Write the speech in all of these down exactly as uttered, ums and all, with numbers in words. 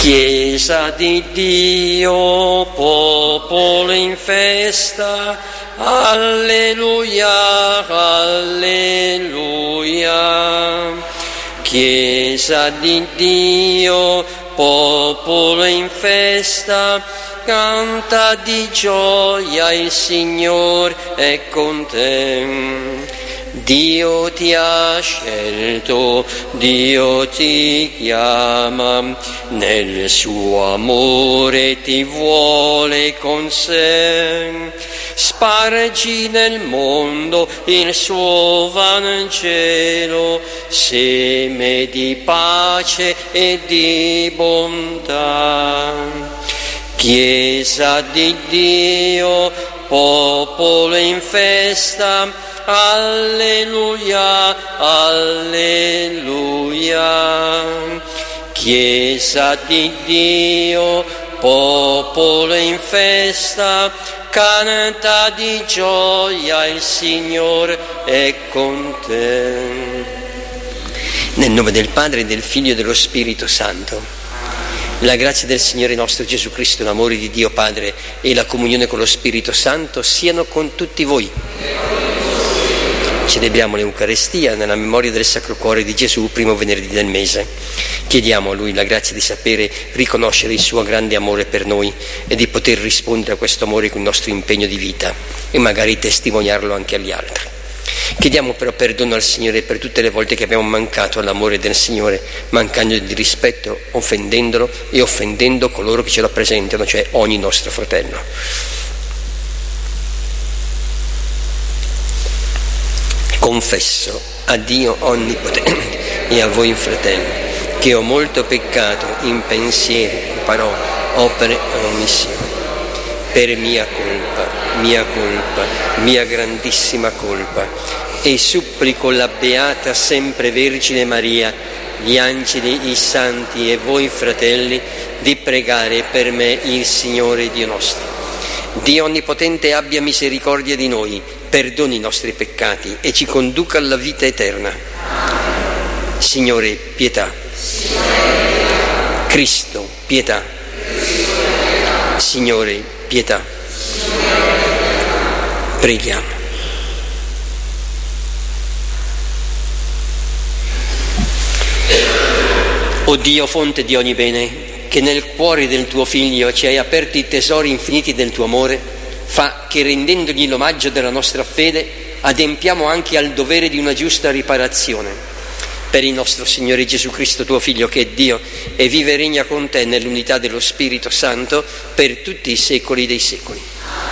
Chiesa di Dio, popolo in festa, alleluia, alleluia. Chiesa di Dio, popolo in festa, canta di gioia, il Signore è con te. Dio ti ha scelto, Dio ti chiama, nel suo amore ti vuole con sé. Spargi nel mondo il suo Vangelo, seme di pace e di bontà. Chiesa di Dio, popolo in festa, alleluia, alleluia. Chiesa di Dio, popolo in festa, canta di gioia, il Signore è con te. Nel nome del Padre, del Figlio e dello Spirito Santo. La grazia del Signore nostro Gesù Cristo, l'amore di Dio Padre e la comunione con lo Spirito Santo siano con tutti voi. Celebriamo l'Eucarestia nella memoria del Sacro Cuore di Gesù, primo venerdì del mese. Chiediamo a Lui la grazia di sapere riconoscere il suo grande amore per noi e di poter rispondere a questo amore con il nostro impegno di vita e magari testimoniarlo anche agli altri. Chiediamo però perdono al Signore per tutte le volte che abbiamo mancato all'amore del Signore, mancando di rispetto, offendendolo e offendendo coloro che ce lo presentano, cioè ogni nostro fratello. Confesso a Dio Onnipotente e a voi fratelli che ho molto peccato in pensieri, in parole, opere e omissioni. Per mia colpa, mia colpa, mia grandissima colpa, e supplico la Beata Sempre Vergine Maria, gli angeli, i santi e voi fratelli di pregare per me il Signore Dio nostro. Dio Onnipotente abbia misericordia di noi, perdoni i nostri peccati e ci conduca alla vita eterna. Signore, pietà. Cristo, pietà. Signore, pietà. Preghiamo. O Dio, fonte di ogni bene, che nel cuore del tuo Figlio ci hai aperto i tesori infiniti del tuo amore, fa che rendendogli l'omaggio della nostra fede adempiamo anche al dovere di una giusta riparazione. Per il nostro Signore Gesù Cristo, tuo Figlio, che è Dio e vive e regna con te nell'unità dello Spirito Santo per tutti i secoli dei secoli.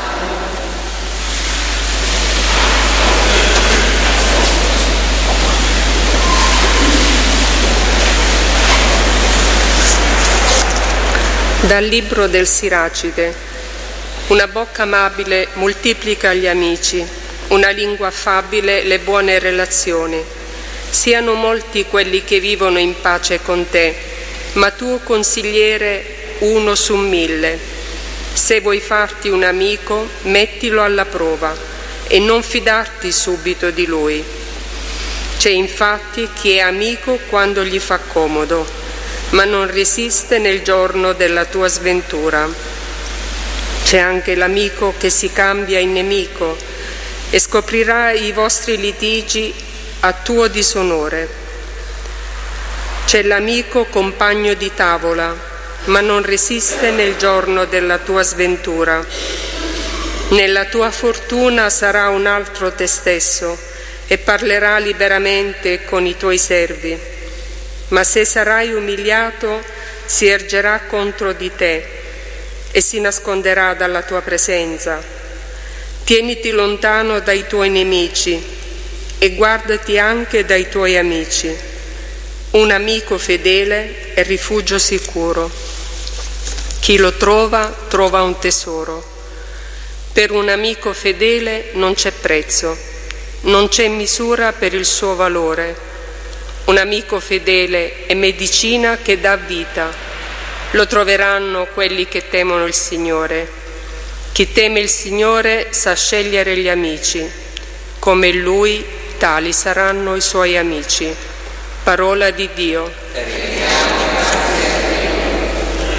Dal libro del Siracide. Una bocca amabile moltiplica gli amici, una lingua affabile le buone relazioni. Siano molti quelli che vivono in pace con te, ma tuo consigliere uno su mille. Se vuoi farti un amico, mettilo alla prova e non fidarti subito di lui. C'è infatti chi è amico quando gli fa comodo, ma non resiste nel giorno della tua sventura. C'è anche l'amico che si cambia in nemico e scoprirà i vostri litigi a tuo disonore. C'è l'amico compagno di tavola, ma non resiste nel giorno della tua sventura. Nella tua fortuna sarà un altro te stesso e parlerà liberamente con i tuoi servi. Ma se sarai umiliato, si ergerà contro di te e si nasconderà dalla tua presenza. Tieniti lontano dai tuoi nemici e guardati anche dai tuoi amici. Un amico fedele è rifugio sicuro. Chi lo trova, trova un tesoro. Per un amico fedele non c'è prezzo, non c'è misura per il suo valore. Un amico fedele è medicina che dà vita. Lo troveranno quelli che temono il Signore. Chi teme il Signore sa scegliere gli amici. Come Lui, tali saranno i suoi amici. Parola di Dio.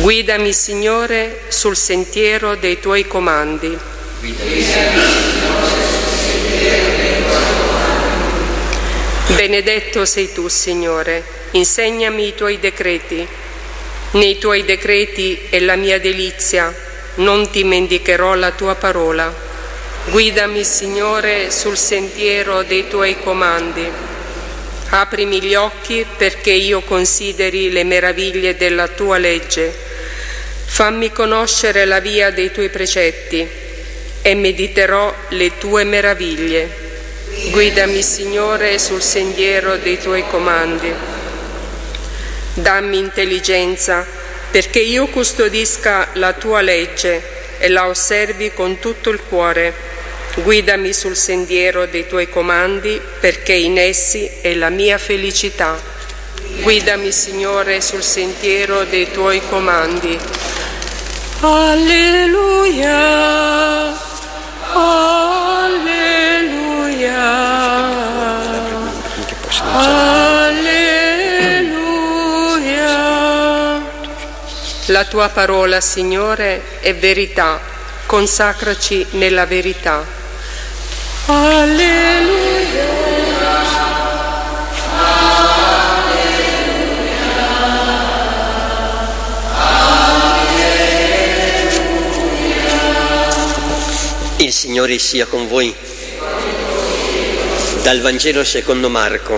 Guidami, Signore, sul sentiero dei Tuoi comandi. Benedetto sei Tu, Signore, insegnami i Tuoi decreti. Nei Tuoi decreti è la mia delizia, non ti mendicherò la Tua parola. Guidami, Signore, sul sentiero dei Tuoi comandi. Aprimi gli occhi perché io consideri le meraviglie della Tua legge. Fammi conoscere la via dei Tuoi precetti e mediterò le Tue meraviglie. Guidami, Signore, sul sentiero dei Tuoi comandi. Dammi intelligenza perché io custodisca la Tua legge e la osservi con tutto il cuore. Guidami sul sentiero dei Tuoi comandi, perché in essi è la mia felicità. Guidami, Signore, sul sentiero dei Tuoi comandi. Alleluia, alleluia, alleluia. La Tua parola, Signore, è verità. Consacraci nella verità. Alleluia. Il Signore sia con voi. Dal Vangelo secondo Marco.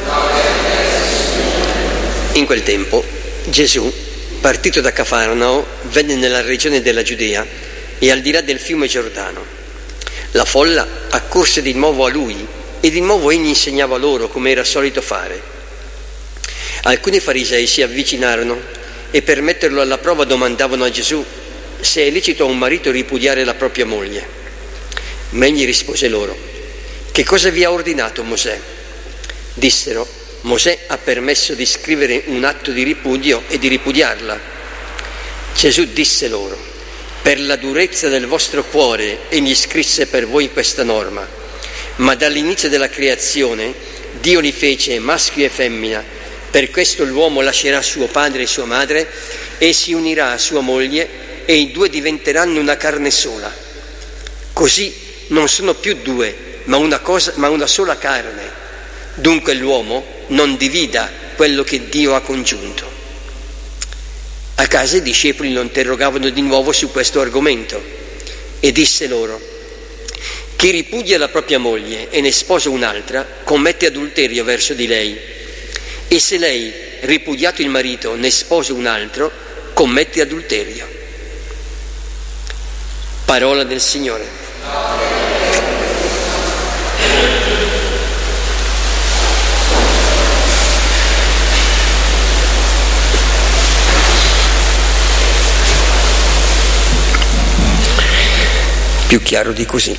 In quel tempo Gesù, partito da Cafarnao, venne nella regione della Giudea e al di là del fiume Giordano. La folla accorse di nuovo a lui e di nuovo egli insegnava loro come era solito fare. Alcuni farisei si avvicinarono e per metterlo alla prova domandavano a Gesù se è lecito a un marito ripudiare la propria moglie. Ma egli rispose loro: che cosa vi ha ordinato Mosè? Dissero: Mosè ha permesso di scrivere un atto di ripudio e di ripudiarla. Gesù disse loro: per la durezza del vostro cuore egli scrisse per voi questa norma, ma dall'inizio della creazione Dio li fece maschio e femmina. Per questo l'uomo lascerà suo padre e sua madre e si unirà a sua moglie e i due diventeranno una carne sola. Così non sono più due, ma una cosa, ma una sola carne. Dunque l'uomo non divida quello che Dio ha congiunto. A casa i discepoli lo interrogavano di nuovo su questo argomento e disse loro: chi ripudia la propria moglie e ne sposa un'altra commette adulterio verso di lei, e se lei, ripudiato il marito, ne sposa un altro, commette adulterio. Parola del Signore. Più chiaro di così.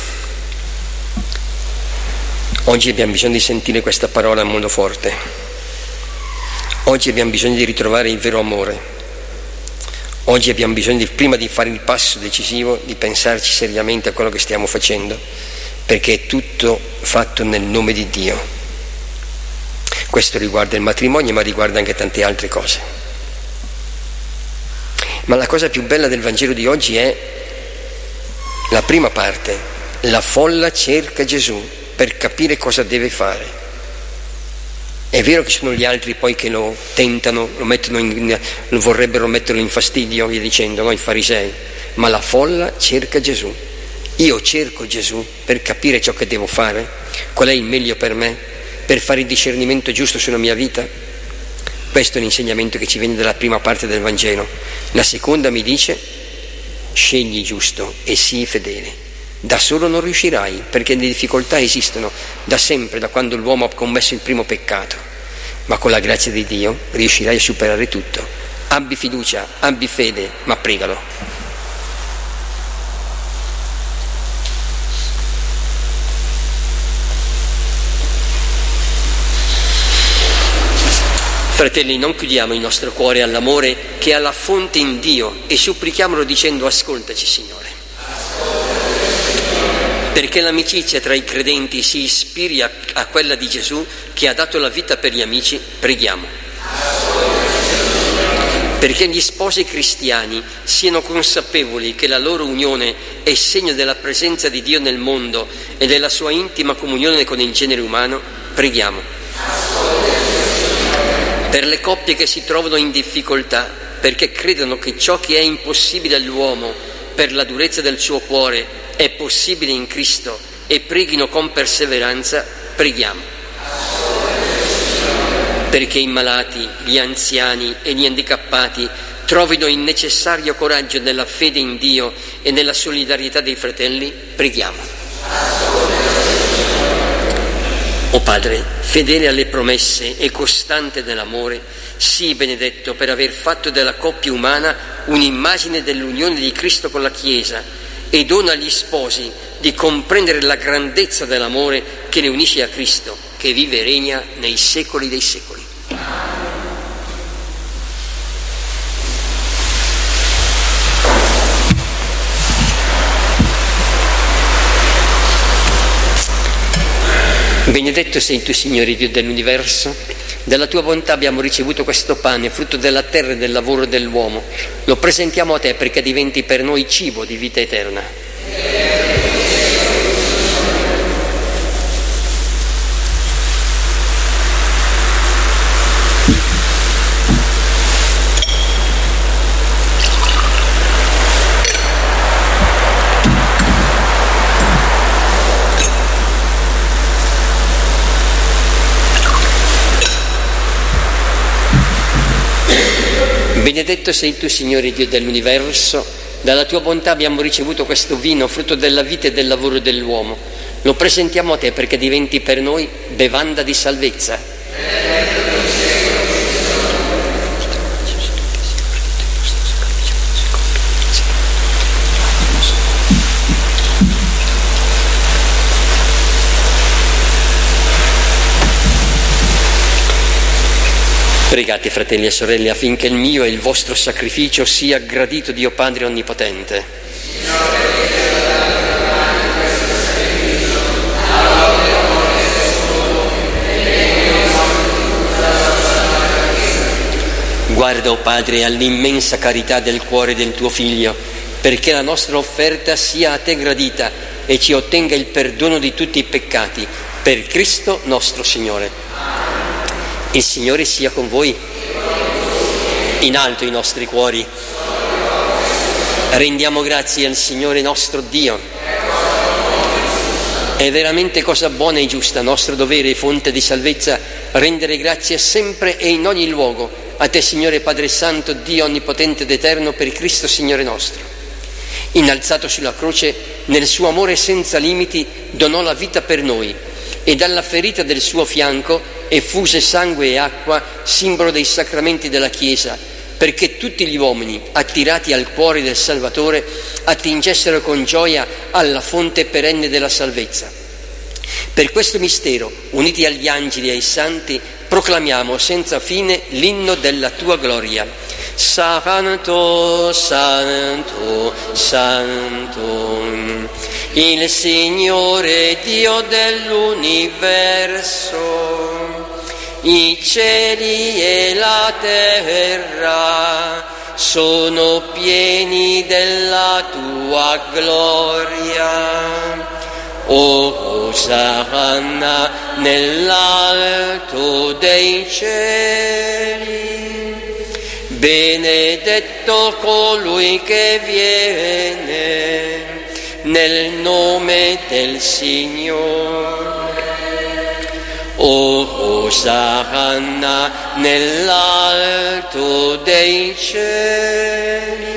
Oggi abbiamo bisogno di sentire questa parola a modo forte. Oggi abbiamo bisogno di ritrovare il vero amore. Oggi abbiamo bisogno, di, prima di fare il passo decisivo, di pensarci seriamente a quello che stiamo facendo, perché è tutto fatto nel nome di Dio. Questo riguarda il matrimonio, ma riguarda anche tante altre cose. Ma la cosa più bella del Vangelo di oggi è la prima parte: la folla cerca Gesù per capire cosa deve fare. È vero che ci sono gli altri poi che lo tentano, lo mettono in, lo vorrebbero metterlo in fastidio, via dicendo, no? I farisei. Ma la folla cerca Gesù. Io cerco Gesù per capire ciò che devo fare, qual è il meglio per me, per fare il discernimento giusto sulla mia vita. Questo è l'insegnamento che ci viene dalla prima parte del Vangelo. La seconda mi dice: scegli giusto e sii fedele. Da solo non riuscirai, perché le difficoltà esistono da sempre, da quando l'uomo ha commesso il primo peccato, ma con la grazia di Dio riuscirai a superare tutto. Abbi fiducia, abbi fede, ma pregalo. Fratelli, non chiudiamo il nostro cuore all'amore che ha la fonte in Dio e supplichiamolo dicendo: ascoltaci, Signore. Perché l'amicizia tra i credenti si ispiri a, a quella di Gesù che ha dato la vita per gli amici, preghiamo. perché gli sposi cristiani siano consapevoli che la loro unione è segno della presenza di Dio nel mondo e della sua intima comunione con il genere umano, preghiamo. Per le coppie che si trovano in difficoltà, perché credono che ciò che è impossibile all'uomo per la durezza del suo cuore è possibile in Cristo e preghino con perseveranza, preghiamo. Perché i malati, gli anziani e gli handicappati trovino il necessario coraggio nella fede in Dio e nella solidarietà dei fratelli, preghiamo. O Padre, fedele alle promesse e costante nell'amore, sii benedetto per aver fatto della coppia umana un'immagine dell'unione di Cristo con la Chiesa e dona agli sposi di comprendere la grandezza dell'amore che li unisce a Cristo, che vive e regna nei secoli dei secoli. Benedetto sei tu, Signore Dio dell'universo, dalla tua bontà abbiamo ricevuto questo pane, frutto della terra e del lavoro dell'uomo. Lo presentiamo a te perché diventi per noi cibo di vita eterna. Benedetto sei tu, Signore Dio dell'universo, dalla tua bontà abbiamo ricevuto questo vino, frutto della vita e del lavoro dell'uomo. Lo presentiamo a te perché diventi per noi bevanda di salvezza. Pregate, fratelli e sorelle, affinché il mio e il vostro sacrificio sia gradito Dio Padre Onnipotente. Guarda, o Padre, all'immensa carità del cuore del tuo Figlio, perché la nostra offerta sia a te gradita e ci ottenga il perdono di tutti i peccati, per Cristo nostro Signore. Il Signore sia con voi. In alto i nostri cuori. Rendiamo grazie al Signore nostro Dio. È veramente cosa buona e giusta, nostro dovere e fonte di salvezza, rendere grazie sempre e in ogni luogo a te, Signore Padre Santo, Dio onnipotente ed eterno, per Cristo Signore nostro. Innalzato sulla croce, nel suo amore senza limiti, donò la vita per noi e dalla ferita del suo fianco effuse sangue e acqua, simbolo dei sacramenti della Chiesa, perché tutti gli uomini, attirati al cuore del Salvatore, attingessero con gioia alla fonte perenne della salvezza. Per questo mistero, uniti agli angeli e ai santi, proclamiamo senza fine l'inno della tua gloria. Santo, Santo, Santo, il Signore Dio dell'universo, i cieli e la terra sono pieni della tua gloria. Osanna nell'alto dei cieli, benedetto colui che viene nel nome del Signore. Osanna nell'alto dei cieli.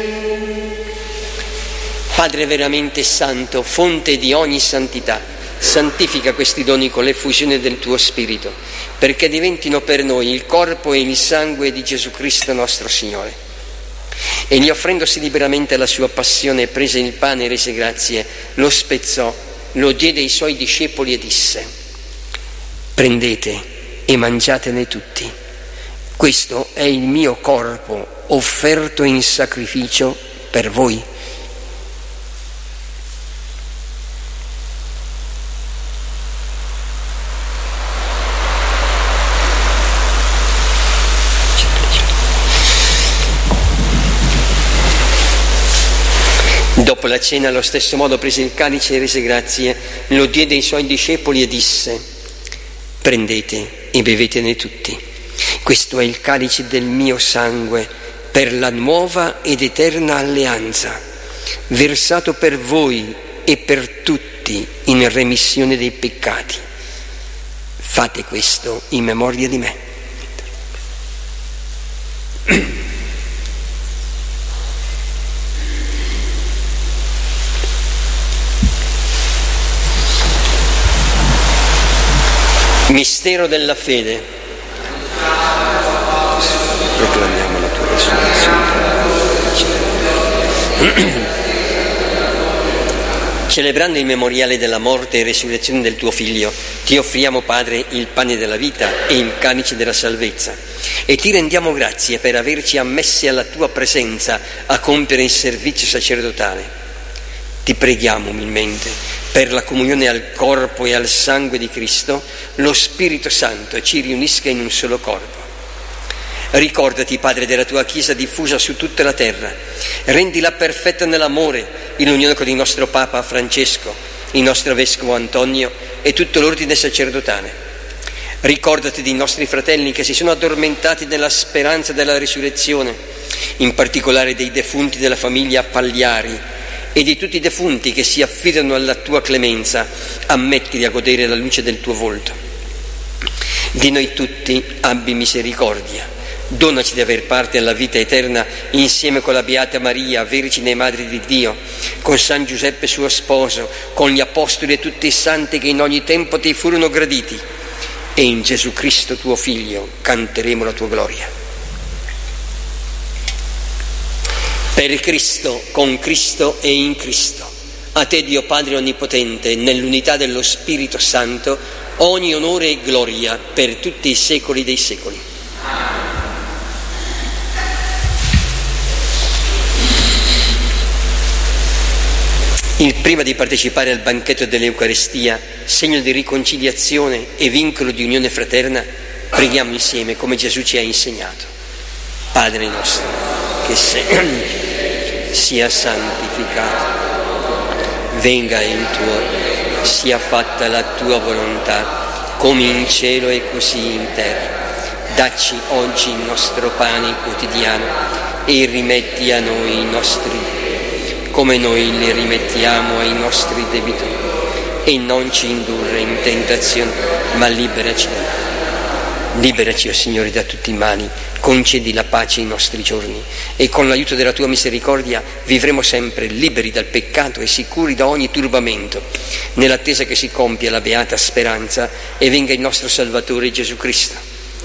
Padre veramente santo, fonte di ogni santità, santifica questi doni con l'effusione del tuo Spirito, perché diventino per noi il corpo e il sangue di Gesù Cristo nostro Signore. Egli, offrendosi liberamente alla sua passione, prese il pane e rese grazie, lo spezzò, lo diede ai suoi discepoli e disse: prendete e mangiatene tutti. Questo è il mio corpo offerto in sacrificio per voi. Dopo la cena, allo stesso modo, prese il calice e rese grazie, lo diede ai suoi discepoli e disse: prendete e bevetene tutti. Questo è il calice del mio sangue per la nuova ed eterna alleanza, versato per voi e per tutti in remissione dei peccati. Fate questo in memoria di me. Mistero della fede. Proclamiamo la tua risurrezione. Celebrando il memoriale della morte e resurrezione del tuo Figlio, ti offriamo, Padre, il pane della vita e il calice della salvezza, e ti rendiamo grazie per averci ammessi alla tua presenza a compiere il servizio sacerdotale. Ti preghiamo umilmente per la comunione al corpo e al sangue di Cristo, lo Spirito Santo ci riunisca in un solo corpo. Ricordati, Padre, della tua Chiesa diffusa su tutta la terra, rendila perfetta nell'amore, in unione con il nostro Papa Francesco, il nostro Vescovo Antonio e tutto l'ordine sacerdotale. Ricordati dei nostri fratelli che si sono addormentati nella speranza della risurrezione, in particolare dei defunti della famiglia Pagliari, e di tutti i defunti che si affidano alla tua clemenza. Ammettili a godere la luce del tuo volto. Di noi tutti abbi misericordia. Donaci di aver parte alla vita eterna insieme con la Beata Maria, Vergine e Madre di Dio, con San Giuseppe suo sposo, con gli Apostoli e tutti i santi che in ogni tempo ti furono graditi, e in Gesù Cristo tuo Figlio canteremo la tua gloria. Per Cristo, con Cristo e in Cristo, a te Dio Padre Onnipotente, nell'unità dello Spirito Santo, ogni onore e gloria per tutti i secoli dei secoli. Il prima di partecipare al banchetto dell'Eucaristia, segno di riconciliazione e vincolo di unione fraterna, preghiamo insieme come Gesù ci ha insegnato. Padre nostro, che sei, sia santificato, venga il tuo, sia fatta la tua volontà, come in cielo e così in terra. Dacci oggi il nostro pane quotidiano e rimetti a noi i nostri debiti, come noi li rimettiamo ai nostri debitori, e non ci indurre in tentazione, ma liberaci da male. Liberaci, o Signore, da tutti i mali, concedi la pace ai nostri giorni, e con l'aiuto della tua misericordia vivremo sempre liberi dal peccato e sicuri da ogni turbamento, nell'attesa che si compia la beata speranza e venga il nostro Salvatore Gesù Cristo.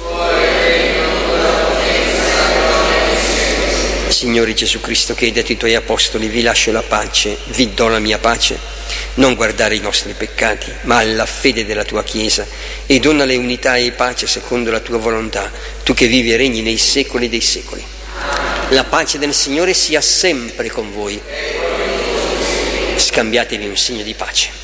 Signore Gesù Cristo, che hai detto ai tuoi apostoli: vi lascio la pace, vi do la mia pace, non guardare i nostri peccati, ma alla fede della tua Chiesa, e donale unità e pace secondo la tua volontà, tu che vivi e regni nei secoli dei secoli. La pace del Signore sia sempre con voi. Scambiatevi un segno di pace.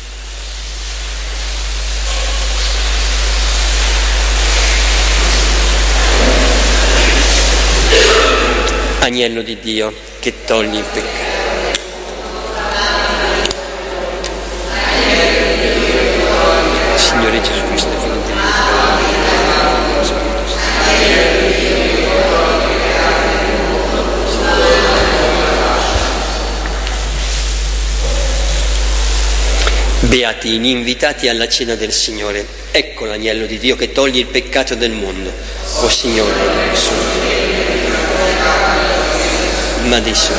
Agnello di Dio, che togli il peccato. Signore Gesù Cristo, figlio di Dio, beati gli invitati alla cena del Signore. Ecco l'agnello di Dio che toglie il peccato del mondo. O Signore, non sono ma adesso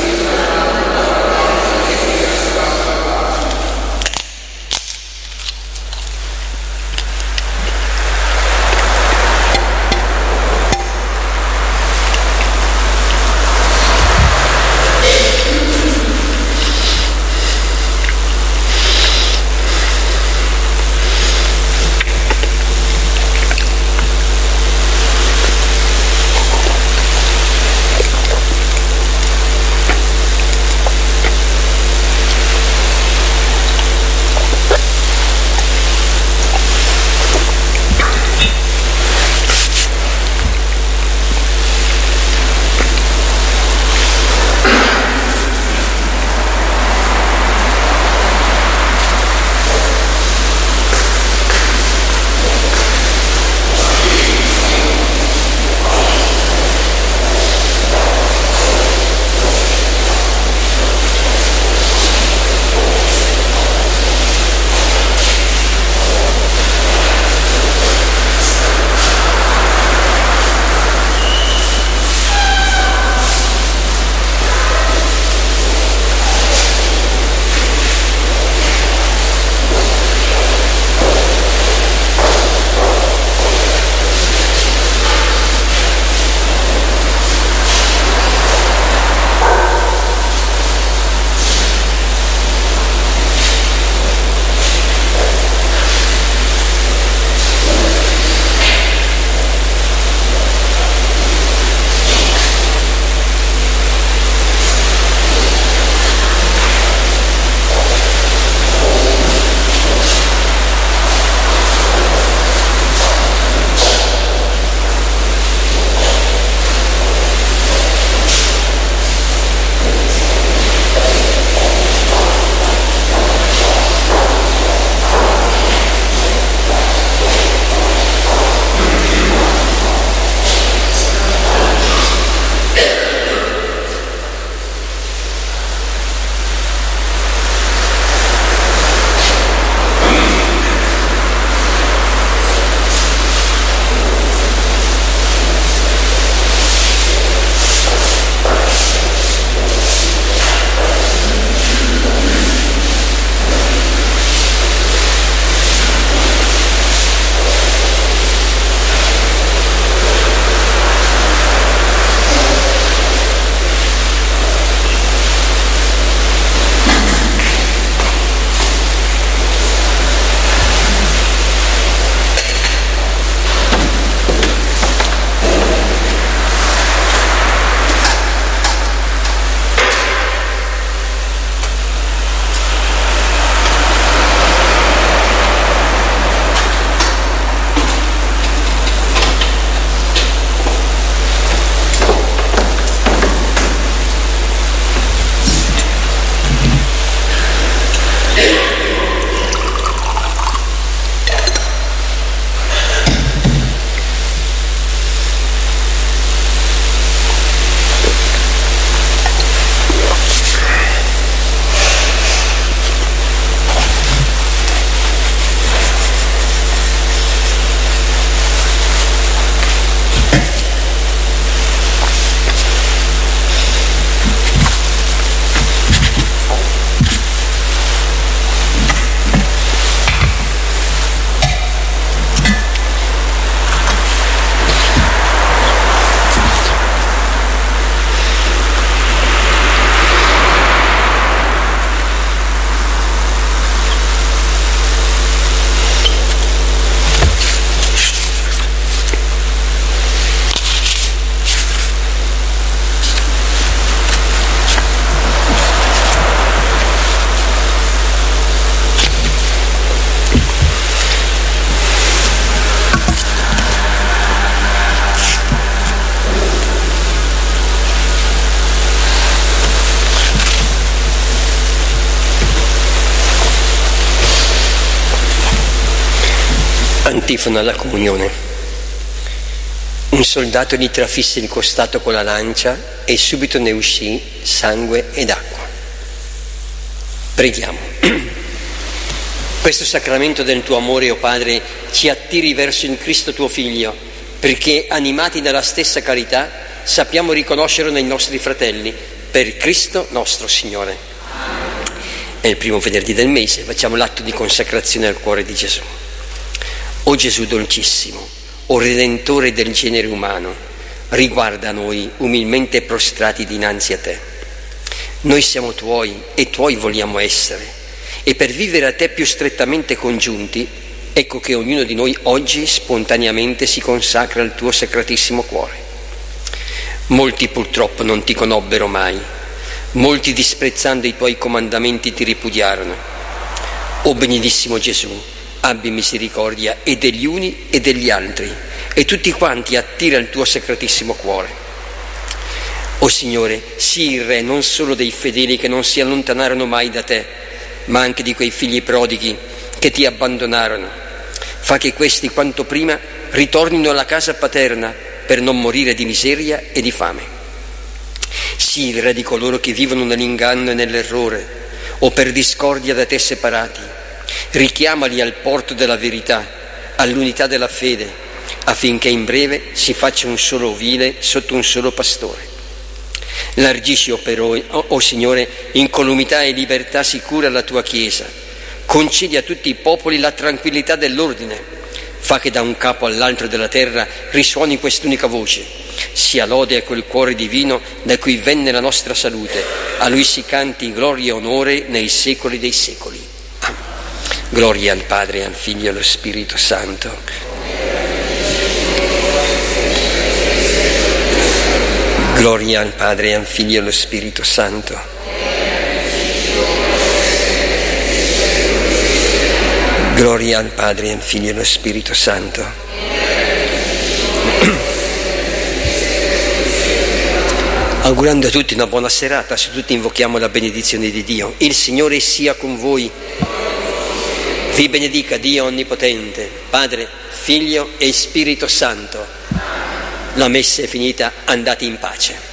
Antifona alla comunione. Un soldato gli trafisse il costato con la lancia e subito ne uscì sangue ed acqua. Preghiamo. Questo sacramento del tuo amore, o Padre, ci attiri verso il Cristo tuo Figlio, perché animati dalla stessa carità sappiamo riconoscerlo nei nostri fratelli, per Cristo nostro Signore. È il primo venerdì del mese, facciamo l'atto di consacrazione al cuore di Gesù. O Gesù dolcissimo, o Redentore del genere umano, riguarda noi umilmente prostrati dinanzi a te. Noi siamo tuoi e tuoi vogliamo essere, e per vivere a te più strettamente congiunti, ecco che ognuno di noi oggi spontaneamente si consacra al tuo sacratissimo cuore. Molti purtroppo non ti conobbero mai, molti disprezzando i tuoi comandamenti ti ripudiarono. O benedissimo Gesù, abbi misericordia e degli uni e degli altri, e tutti quanti attira il tuo sacratissimo cuore. O Signore, sii il Re non solo dei fedeli che non si allontanarono mai da te, ma anche di quei figli prodighi che ti abbandonarono. Fa che questi quanto prima ritornino alla casa paterna per non morire di miseria e di fame. Sii il Re di coloro che vivono nell'inganno e nell'errore, o per discordia da te separati. Richiamali al porto della verità, all'unità della fede, affinché in breve si faccia un solo ovile sotto un solo pastore. Largisci, o però, o, o Signore, incolumità e libertà sicura alla tua Chiesa. Concedi a tutti i popoli la tranquillità dell'ordine. Fa che da un capo all'altro della terra risuoni quest'unica voce. Sia lode a quel cuore divino da cui venne la nostra salute. A lui si canti gloria e onore nei secoli dei secoli. Gloria al Padre, al Figlio e allo Spirito Santo. Gloria al Padre, al Figlio e allo Spirito Santo. Gloria al Padre, al Figlio e allo Spirito Santo. Augurando a tutti una buona serata, su tutti invochiamo la benedizione di Dio. Il Signore sia con voi. Vi benedica Dio Onnipotente, Padre, Figlio e Spirito Santo. La messa è finita, andate in pace.